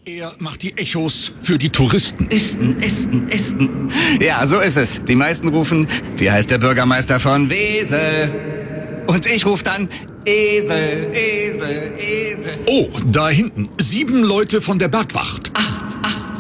Er macht die Echos für die Touristen. Ästen. Ja, so ist es. Die meisten rufen, wie heißt der Bürgermeister von Wesel? Und ich rufe dann, Esel. Oh, da hinten. 7 Leute von der Bergwacht. 8.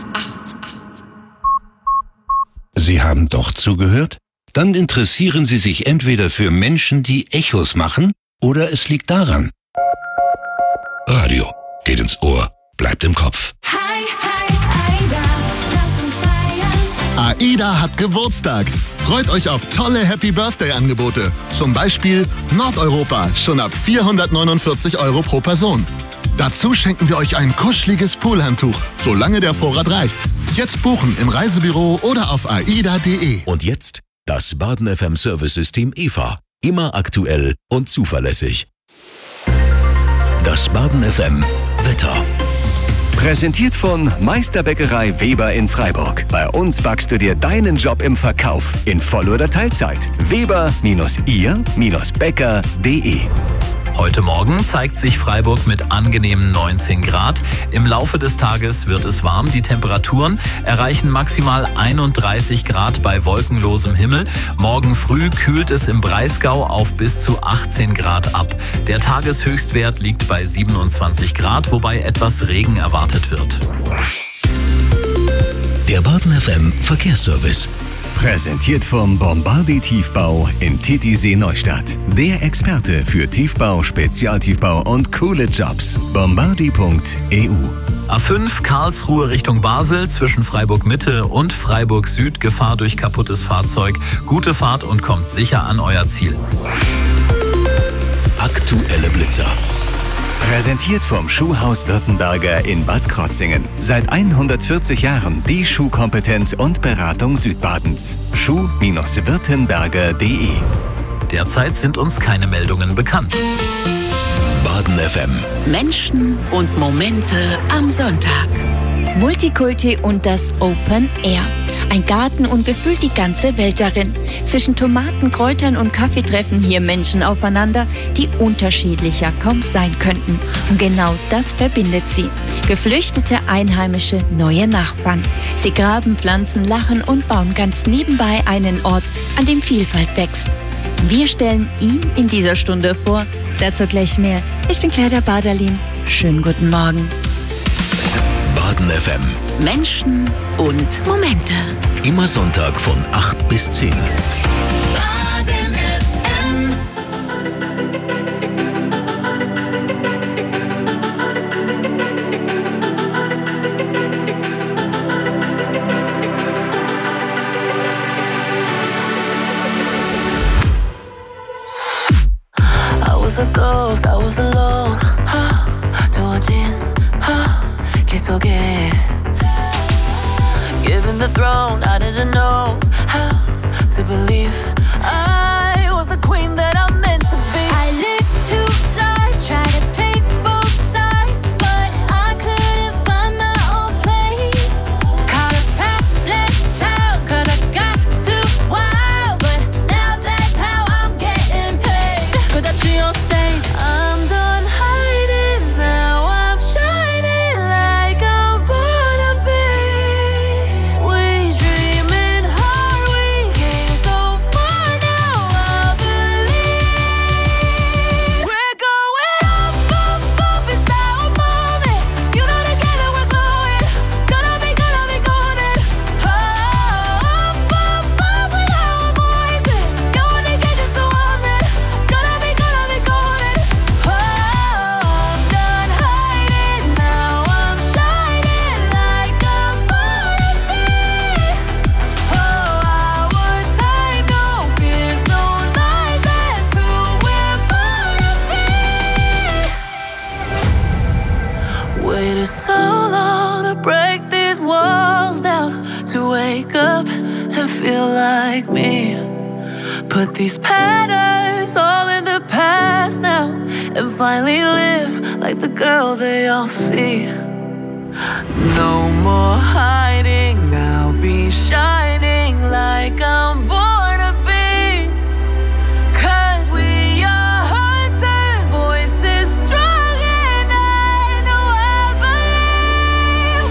Sie haben doch zugehört? Dann interessieren Sie sich entweder für Menschen, die Echos machen, oder es liegt daran. Radio geht ins Ohr, bleibt im Kopf. Hi, Aida, lass uns feiern. AIDA hat Geburtstag. Freut euch auf tolle Happy Birthday-Angebote. Zum Beispiel Nordeuropa, schon ab 449 € pro Person. Dazu schenken wir euch ein kuscheliges Poolhandtuch, solange der Vorrat reicht. Jetzt buchen im Reisebüro oder auf aida.de. Und jetzt das Baden FM Service-System EVA. Immer aktuell und zuverlässig. Das Baden FM Wetter. Präsentiert von Meisterbäckerei Weber in Freiburg. Bei uns backst du dir deinen Job im Verkauf in Voll- oder Teilzeit. Weber-ihr-bäcker.de. Heute Morgen zeigt sich Freiburg mit angenehmen 19 Grad. Im Laufe des Tages wird es warm. Die Temperaturen erreichen maximal 31 Grad bei wolkenlosem Himmel. Morgen früh kühlt es im Breisgau auf bis zu 18 Grad ab. Der Tageshöchstwert liegt bei 27 Grad, wobei etwas Regen erwartet wird. Der Baden FM Verkehrsservice. Präsentiert vom Bombardier Tiefbau in Titisee Neustadt. Der Experte für Tiefbau, Spezialtiefbau und coole Jobs. Bombardier.eu. A5 Karlsruhe Richtung Basel zwischen Freiburg Mitte und Freiburg Süd. Gefahr durch kaputtes Fahrzeug. Gute Fahrt und kommt sicher an euer Ziel. Aktuelle Blitzer. Präsentiert vom Schuhhaus Württemberger in Bad Krotzingen. Seit 140 Jahren die Schuhkompetenz und Beratung Südbadens. Schuh-württemberger.de. Derzeit sind uns keine Meldungen bekannt. Baden FM. Menschen und Momente am Sonntag. Multikulti und das Open Air. Ein Garten und gefühlt die ganze Welt darin. Zwischen Tomaten, Kräutern und Kaffee treffen hier Menschen aufeinander, die unterschiedlicher kaum sein könnten. Und genau das verbindet sie. Geflüchtete, Einheimische, neue Nachbarn. Sie graben, pflanzen, lachen und bauen ganz nebenbei einen Ort, an dem Vielfalt wächst. Wir stellen ihn in dieser Stunde vor. Dazu gleich mehr. Ich bin Clara Baderlin. Schönen guten Morgen. Baden FM. Menschen und Momente. Immer Sonntag von 8 bis 10. Baden FM. I was a ghost, I was alone. 두어진 길 속에 Given the throne, I didn't know how to believe I was the queen that I'm meant to be. I lived 2 lives, tried to play both sides, but I couldn't find my own place. Caught a problem child, 'cause I got too wild, but now that's how I'm getting paid. 끝없이 on stage, I'm done hiding now. I'm shining like I'm born to be. We dreaming hard, we came so far, now I believe we're going up, it's our moment. You know together we're glowing, gonna be golden. Up with our voices, going to get you so warm then. Gonna be golden. I'm done hiding now, I'm shining like I'm born to be. Our time, no fears, no lies, that's who we're born to be. Waited so long to break these walls down, to wake up and feel like me. Put these patterns all in the past now, and finally live like the girl they all see. No more hiding, I'll be shining like I'm born to be. 'Cause we are hunters, voices strong, and I know I believe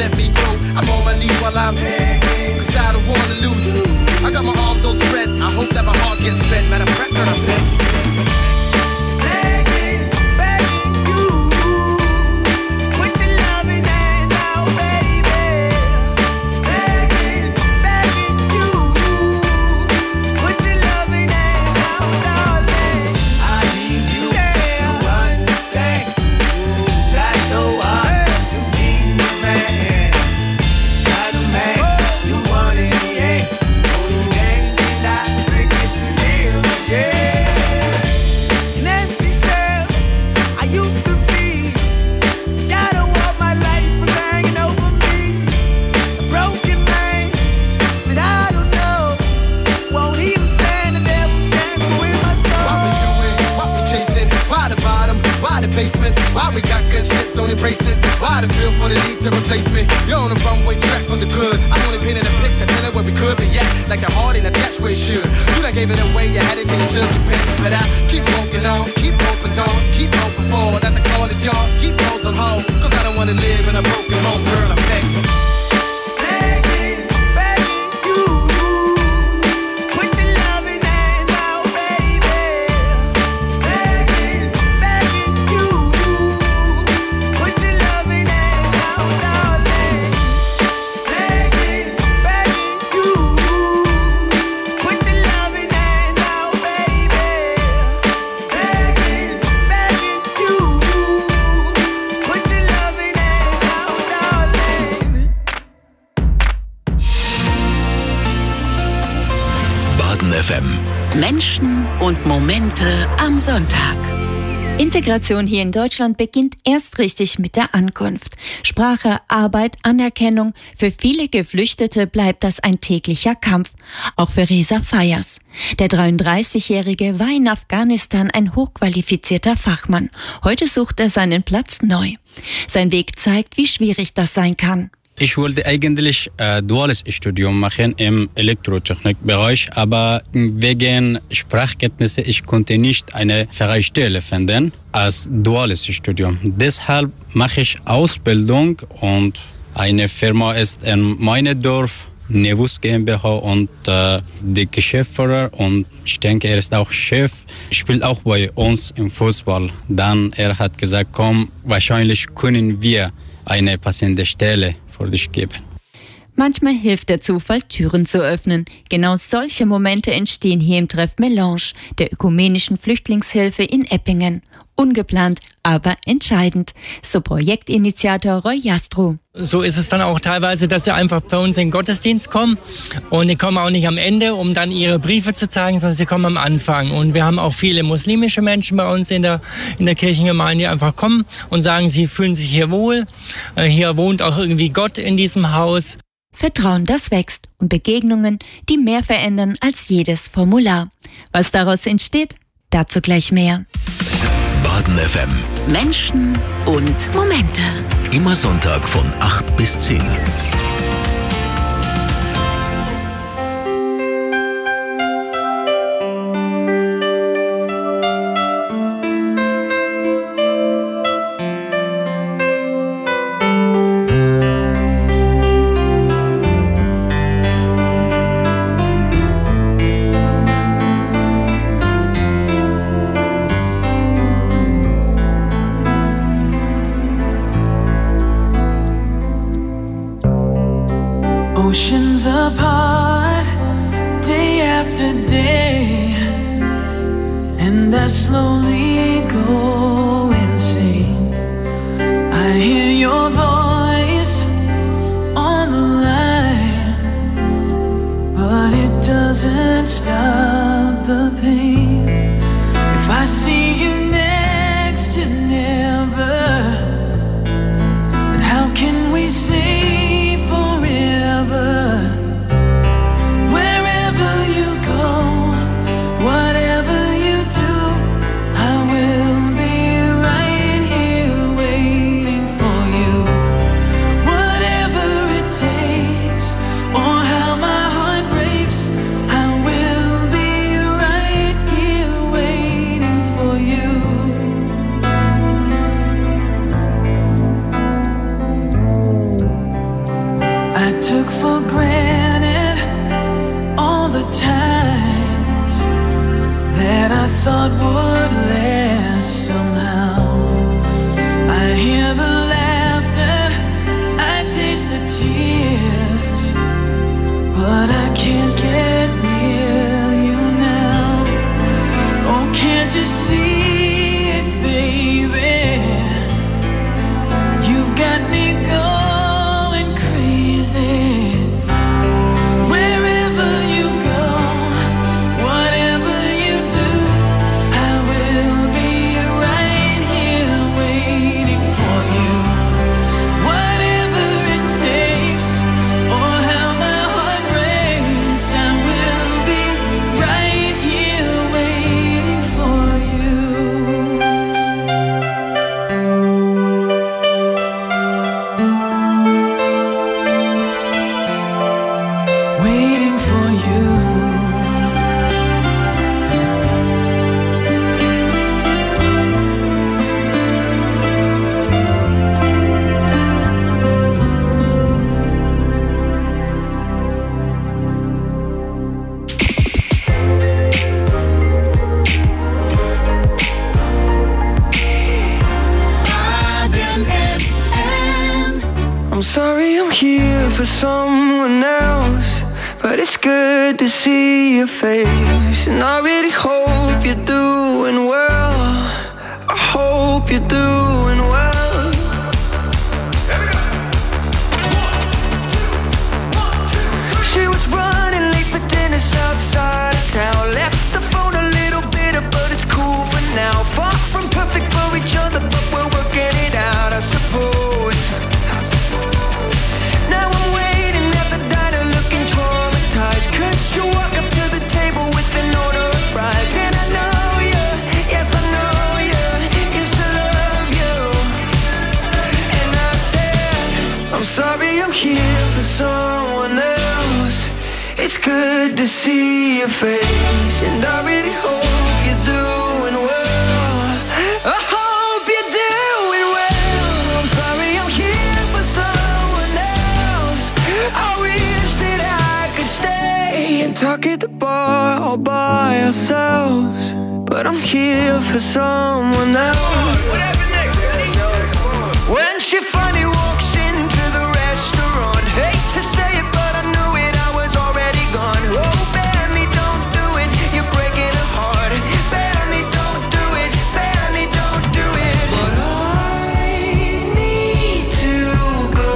let me go. I'm on my knees while I'm begging, cause I don't wanna lose you. I got my arms all spread, I hope that my heart gets fed. Matter of fact, girl, I'm begging. Embrace it. Why the feel for the need to replace me? You're on the runway track from the good. I only painted a picture, telling where we could be at. Like the heart ain't attached where it should. You done gave it away, you had it till you took your pen. But I keep walking on, keep open doors, keep open forward. That the call is yours, keep those on hold. Cause I don't wanna live in a broken home, girl, I'm begging. FM. Menschen und Momente am Sonntag. Integration hier in Deutschland beginnt erst richtig mit der Ankunft. Sprache, Arbeit, Anerkennung. Für viele Geflüchtete bleibt das ein täglicher Kampf. Auch für Reza Fayas. Der 33-Jährige war in Afghanistan ein hochqualifizierter Fachmann. Heute sucht er seinen Platz neu. Sein Weg zeigt, wie schwierig das sein kann. Ich wollte eigentlich duales Studium machen im Elektrotechnikbereich, aber wegen Sprachkenntnisse ich konnte nicht eine freie Stelle finden als duales Studium. Deshalb mache ich Ausbildung und eine Firma ist in meinem Dorf, Nevus GmbH, und der Geschäftsführer, und ich denke, er ist auch Chef, spielt auch bei uns im Fußball. Dann er hat gesagt, komm, wahrscheinlich können wir eine passende Stelle für dich geben. Manchmal hilft der Zufall, Türen zu öffnen. Genau solche Momente entstehen hier im Treff Melange, der ökumenischen Flüchtlingshilfe in Eppingen. Ungeplant, aber entscheidend. So Projektinitiator Roy Jastrow. So ist es dann auch teilweise, dass sie einfach bei uns in den Gottesdienst kommen. Und die kommen auch nicht am Ende, um dann ihre Briefe zu zeigen, sondern sie kommen am Anfang. Und wir haben auch viele muslimische Menschen bei uns in der Kirchengemeinde, die einfach kommen und sagen, sie fühlen sich hier wohl. Hier wohnt auch irgendwie Gott in diesem Haus. Vertrauen, das wächst, und Begegnungen, die mehr verändern als jedes Formular. Was daraus entsteht, dazu gleich mehr. Baden FM. Menschen und Momente. Immer Sonntag von 8 bis 10. thought would last somehow. I hear the laughter, I taste the tears, but I can't get near you now. Oh, can't you see it, baby? You've got me going crazy. Wherever you go, whatever you do, I will be right here waiting for you. Whatever it takes, or how my heart breaks, I will be right here waiting for you. Waiting for you. I'm sorry I'm here for someone else, but it's good to see your face. And I really hope you're doing well. I hope you're doing well. She was running late for dinner outside of town. Left the phone a little bitter, but it's cool for now. Far from perfect for each other, but we're working it out, I suppose. Now I'm waiting at the diner looking traumatized, 'cause you walk up to the table with an order of fries. And I know you, yes I know you, used to love you. And I said, I'm sorry I'm here for someone else. It's good to see your face, and I really hope you're doing well. I hope you're doing well. I'm sorry I'm here for someone else. I wish that I could stay and talk at the bar all by ourselves, but I'm here for someone else. When she finally walks into the restaurant, hate to say it, but I knew it, I was already gone. Oh, Benny, don't do it, you're breaking her heart. Benny, don't do it, Benny, don't do it. But I need to go.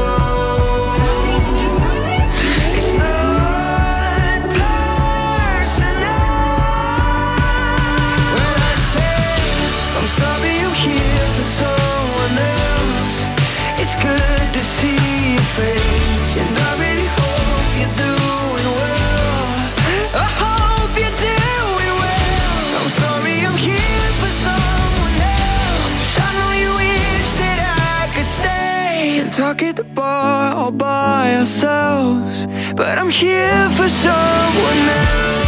It's not personal. When I say I'm sorry I'm here for someone else, it's good to see your face, and I really hope you're doing well. I hope you're doing well. I'm sorry I'm here for someone else. I know you wish that I could stay and talk at the bar all by ourselves, but I'm here for someone else.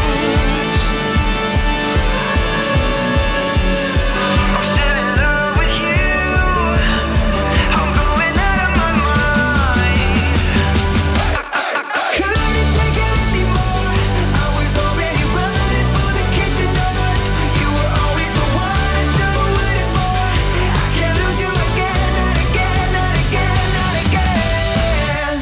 I'm still in love with you. I'm going out of my mind. I couldn't take it anymore. I was already running for the kitchen doors. You were always the one I should have waited for. I can't lose you again, not again, not again, not again.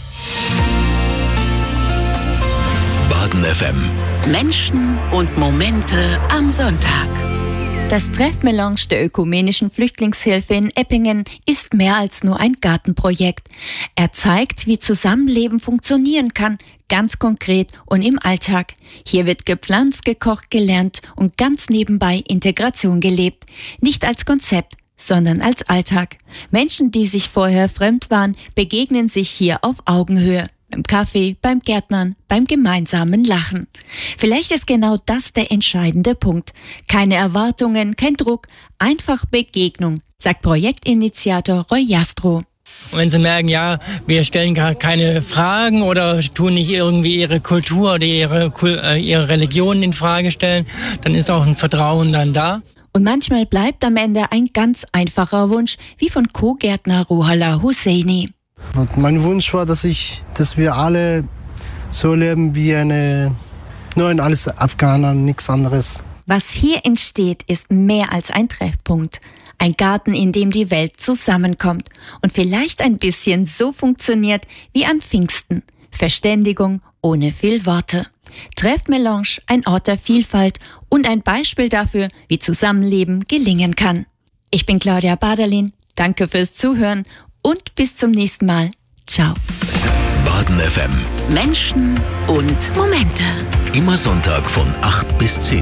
Baden FM. Menschen und Momente am Sonntag. Das Treffmelange der ökumenischen Flüchtlingshilfe in Eppingen ist mehr als nur ein Gartenprojekt. Er zeigt, wie Zusammenleben funktionieren kann, ganz konkret und im Alltag. Hier wird gepflanzt, gekocht, gelernt und ganz nebenbei Integration gelebt. Nicht als Konzept, sondern als Alltag. Menschen, die sich vorher fremd waren, begegnen sich hier auf Augenhöhe. Beim Kaffee, beim Gärtnern, beim gemeinsamen Lachen. Vielleicht ist genau das der entscheidende Punkt. Keine Erwartungen, kein Druck, einfach Begegnung, sagt Projektinitiator Roy Jastrow. Und wenn sie merken, ja, wir stellen gar keine Fragen oder tun nicht irgendwie ihre Kultur oder ihre Religion in Frage stellen, dann ist auch ein Vertrauen dann da. Und manchmal bleibt am Ende ein ganz einfacher Wunsch, wie von Co-Gärtner Ruhollah Husseini. Und mein Wunsch war, dass wir alle so leben wie nur ein alles Afghaner, nichts anderes. Was hier entsteht, ist mehr als ein Treffpunkt. Ein Garten, in dem die Welt zusammenkommt und vielleicht ein bisschen so funktioniert wie an Pfingsten. Verständigung ohne viel Worte. Treffmelange, ein Ort der Vielfalt und ein Beispiel dafür, wie Zusammenleben gelingen kann. Ich bin Claudia Baderlin, danke fürs Zuhören und bis zum nächsten Mal. Ciao. Baden FM. Menschen und Momente. Immer Sonntag von 8 bis 10.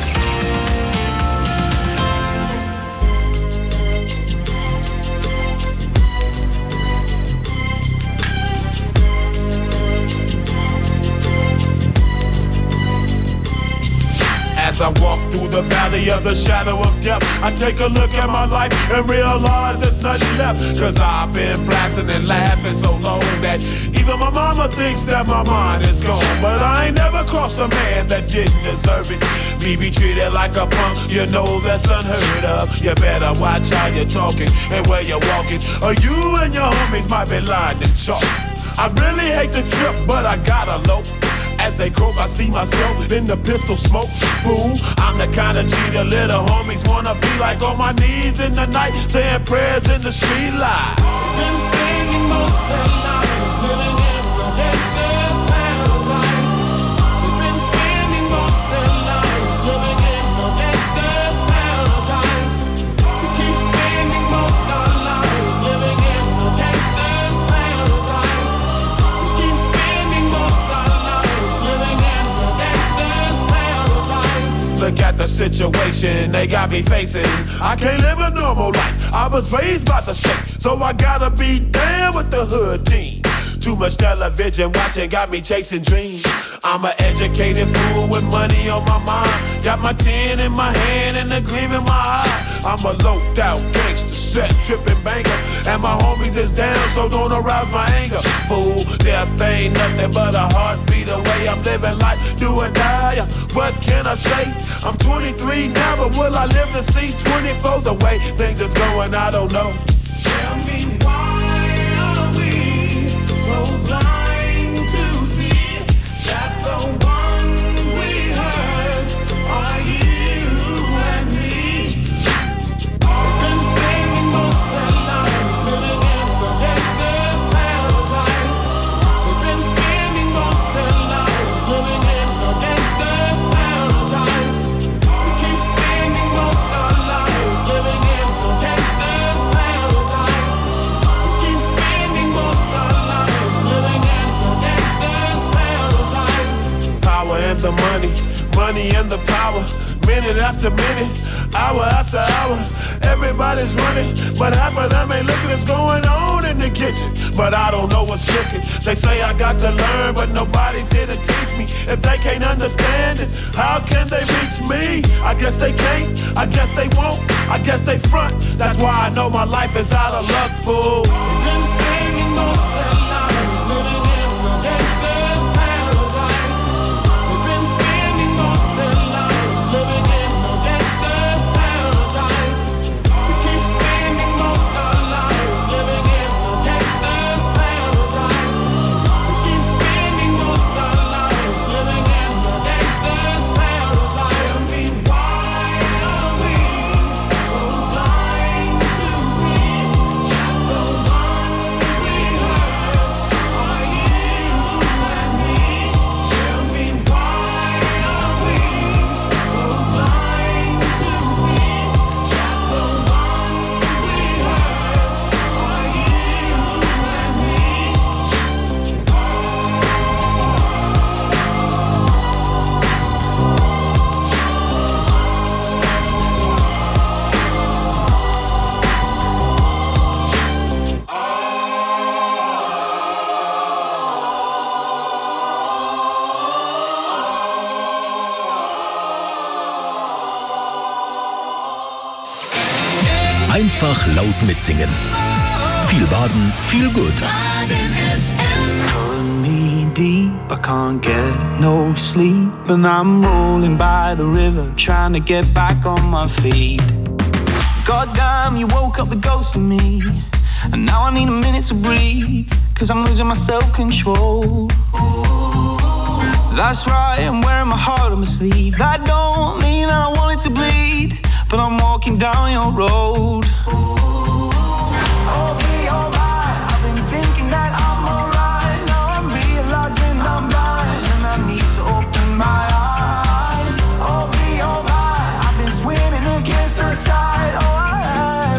As I walk through the valley of the shadow of death, I take a look at my life and realize there's nothing left. Cause I've been blasting and laughing so long that even my mama thinks that my mind is gone. But I ain't never crossed a man that didn't deserve it. Me be treated like a punk, you know that's unheard of. You better watch how you're talking and where you're walking, or you and your homies might be lying in chalk. I really hate the trip, but I gotta low. As they croak, I see myself in the pistol smoke. Fool, I'm the kind of G the little homies wanna be like, on my knees in the night, saying prayers in the street light. Been spending most of their lives living in the gangster's paradise. We've been spending most of their lives living in the gangster's paradise. We keep spending most of our lives living in the gangster's paradise. We keep spending most of our lives living in the gangster's paradise. Look at the situation they got me facing. I can't live a normal life. I was raised by the state, so I gotta be down with the hood team. Too much television watching got me chasing dreams. I'm an educated fool with money on my mind. Got my 10 in my hand and a gleam in my eye. I'm a loped out gangster, set tripping banker, and my homies is down, so don't arouse my anger. Fool, death ain't nothing but a heartbeat away. I'm living life, do or die. What can I say? I'm 23 now, but will I live to see 24? The way things is going, I don't know. Tell me why are we so blind to see that the ones we hurt are you and me? We've been spending most of our lives living in the gangster's paradise. We've been spending most of our lives living in the gangster's paradise. We keep spending most of our lives living in the gangster's paradise. We keep spending most of our lives living in the gangster's paradise. Power and the money, money and the power. Minute after minute, hour after hour, everybody's running, but half of them ain't looking what's going on in the kitchen. But I don't know what's cooking. They say I got to learn, but nobody's here to teach me. If they can't understand it, how can they reach me? I guess they can't, I guess they won't, I guess they front. That's why I know my life is out of luck, fool. We've been spending most of our lives living in the gangster's paradise. We've been spending most of our lives living in the gangster's paradise. We keep spending most of our lives living in the gangster's paradise. We keep spending most of our lives living in the gangster's paradise. Tell me why are we so blind to see that the ones we hurt are you and me? Tell me why are we so blind to see that the ones we hurt are you and me? Einfach laut mitsingen. Viel Baden, viel gut. Pulling me deep, I can't get no sleep, and I'm rolling by the river, trying to get back on my feet. Goddamn, you woke up the ghost in me, and now I need a minute to breathe, cause I'm losing my self-control. That's right, I'm wearing my heart on my sleeve. That don't mean that I want it to bleed, but I'm walking down your road. Oh, be alright. I've been thinking that I'm alright. Now I'm realizing I'm blind, and I need to open my eyes. Oh, be alright. I've been swimming against the tide. Oh, I have.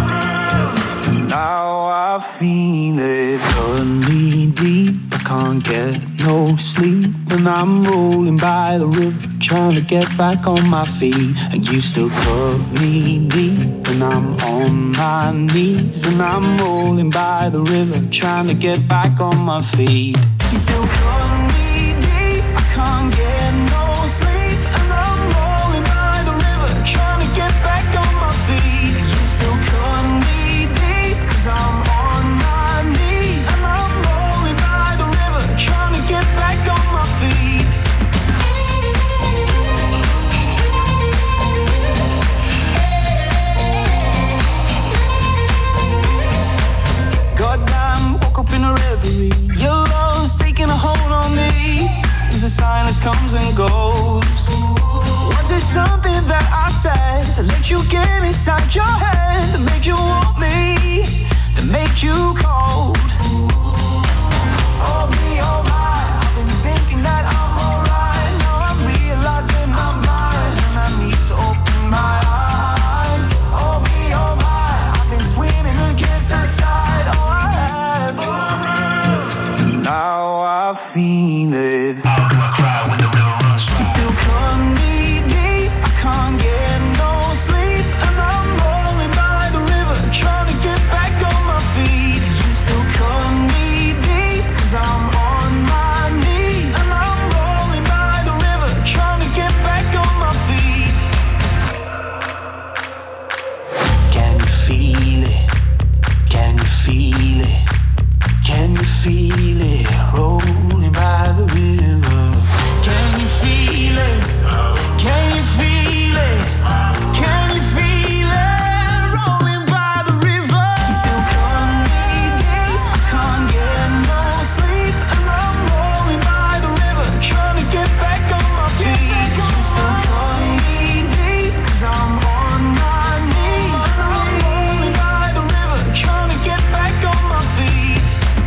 Now I feel it cut me deep. I can't get no sleep, and I'm rolling by the river, trying to get back on my feet. And you still cut me deep, and I'm on my knees, and I'm rolling by the river, trying to get back on my feet. You still cut me deep, I can't get no sleep, and I'm rolling by the river, trying to get back on my feet. You still cut me deep, 'cause I'm on my knees, and I'm rolling by the river, trying to get back on my feet. Goddamn, woke up in a reverie. Your love's taking a hold on me. As the silence comes and goes. Was it something that I said that let you get inside your head, that made you want me, that made you cold? Oh, be alright. I've been thinking that I'm alright. Now I'm realizing I'm blind, and I need to open my eyes. Oh, be alright. I've been swimming against the tide. Oh, I have. Now I feel it. How do I cry when the river runs dry? You still cut me deep. I can't get no sleep, and I'm rolling by the river, trying to get back on my feet. You still cut me deep, 'cause I'm on my knees, and I'm rolling by the river, trying to get back on my feet. Can you feel it? Can you feel it? Can you feel it? Rolling by the river. Can you feel it? Can you feel it? Can you feel it? Rolling by the river. You still cut me deep. I can't get no sleep, and I'm rolling by the river, trying to get back on my feet. You still cut me deep, 'cause I'm on my knees, and I'm rolling by the river, trying to get back on my feet.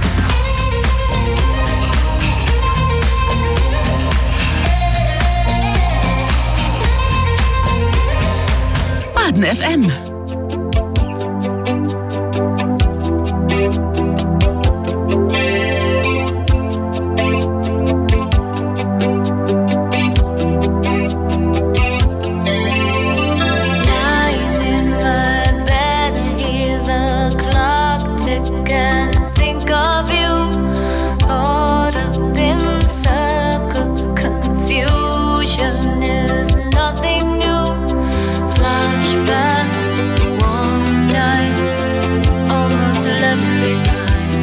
Baden FM. Lying in my bed, hear the clock tick and think of you. Caught up in circles, confusion is nothing new. Flashback, warm nights, almost left behind.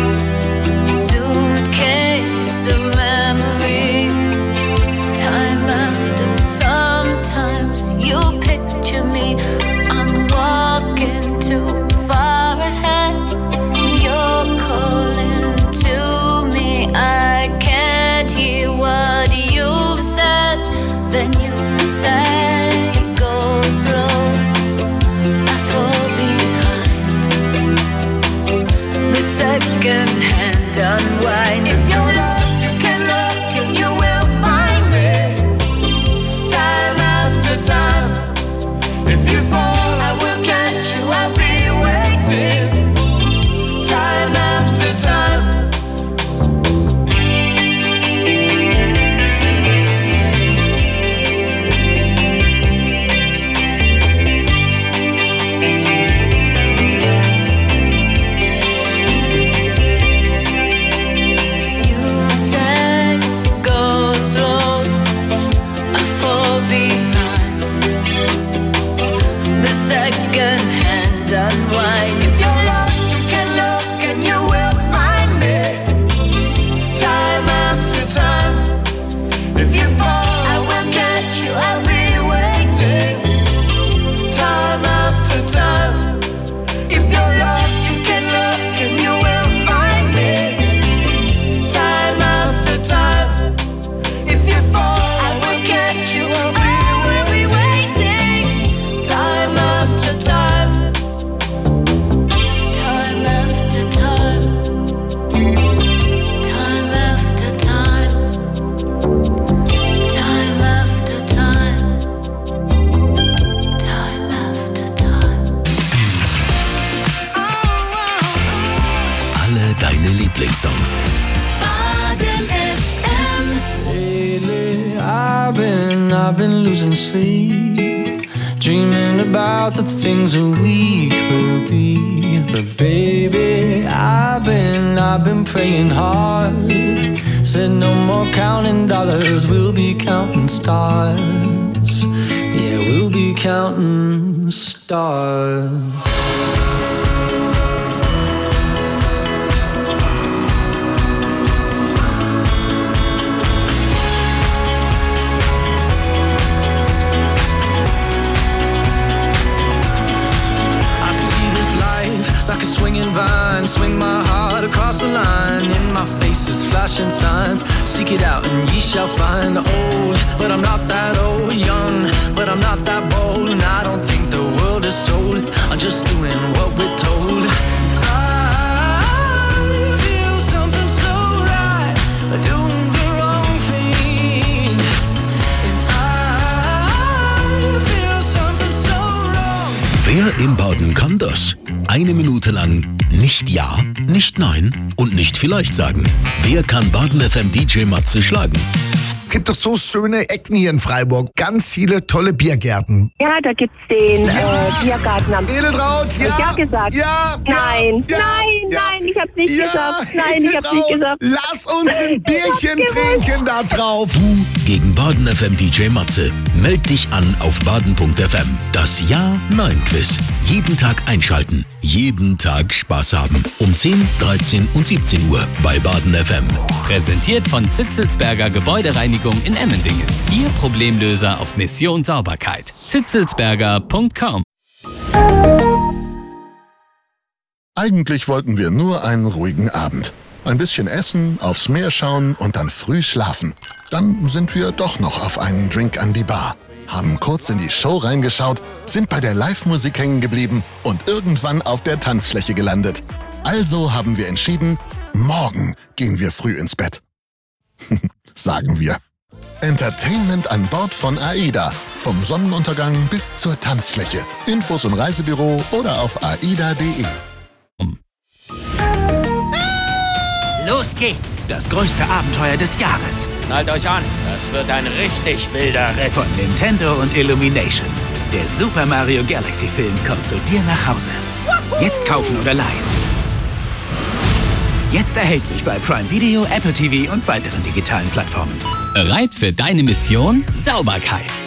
Suitcase of memories, time after. Sometimes you picture me, I'm walking too far ahead. You're calling to me, I can't hear what you've said. Then you say, go slow, I fall behind. The second hand unwind. If you're lost, you can look and you will find me. Time after time. If you fall, I will catch you, I'll be waiting. Time after time. You said go slow, I fall behind. The second hand unwind. If you're lost, you can look and you will find me. Time after time. If you fall, I will catch you, I'll be waiting. Time after time. If you're lost, you can look and you will find me. Time after time. losing sleep, dreaming about the things that we could be. But baby, I've been praying hard. Said no more counting dollars, we'll be counting stars. Yeah, we'll be counting stars. Like a swinging vine, swing my heart across the line. In my face is flashing signs. Seek it out and ye shall find. Old, but I'm not that old. Young, but I'm not that bold. And I don't think the world is sold. I'm just doing what we're told. I feel something so right, doing the wrong thing. And I feel something so wrong. Wer im Baden kann das? Eine Minute lang nicht Ja, nicht Nein und nicht vielleicht sagen. Wer kann Baden FM DJ Matze schlagen? Es gibt doch so schöne Ecken hier in Freiburg. Ganz viele tolle Biergärten. Ja, da gibt's den Biergarten am Edeltraut, ja. Ja gesagt. Ja. Nein. Ja. Nein, Ja. nein, ich hab's nicht Ja, gesagt. Nein, ich hab's nicht gesagt. Lass uns ein Bierchen trinken da drauf. Du gegen Baden FM DJ Matze. Meld dich an auf baden.fm. Das Ja-Nein-Quiz. Jeden Tag einschalten. Jeden Tag Spaß haben. Um 10, 13 und 17 Uhr bei Baden FM. Präsentiert von Zitzelsberger Gebäudereinigung in Emmendingen. Ihr Problemlöser auf Mission Sauberkeit. zitzelsberger.com. Eigentlich wollten wir nur einen ruhigen Abend. Ein bisschen essen, aufs Meer schauen und dann früh schlafen. Dann sind wir doch noch auf einen Drink an die Bar, haben kurz in die Show reingeschaut, sind bei der Live-Musik hängen geblieben und irgendwann auf der Tanzfläche gelandet. Also haben wir entschieden, morgen gehen wir früh ins Bett. Sagen wir. Entertainment an Bord von AIDA. Vom Sonnenuntergang bis zur Tanzfläche. Infos im Reisebüro oder auf aida.de. Los geht's! Das größte Abenteuer des Jahres. Schnallt euch an, das wird ein richtig wilder Ritt. Von Nintendo und Illumination. Der Super Mario Galaxy Film kommt zu dir nach Hause. Jetzt kaufen oder leihen. Jetzt erhältlich bei Prime Video, Apple TV und weiteren digitalen Plattformen. Bereit für deine Mission? Sauberkeit.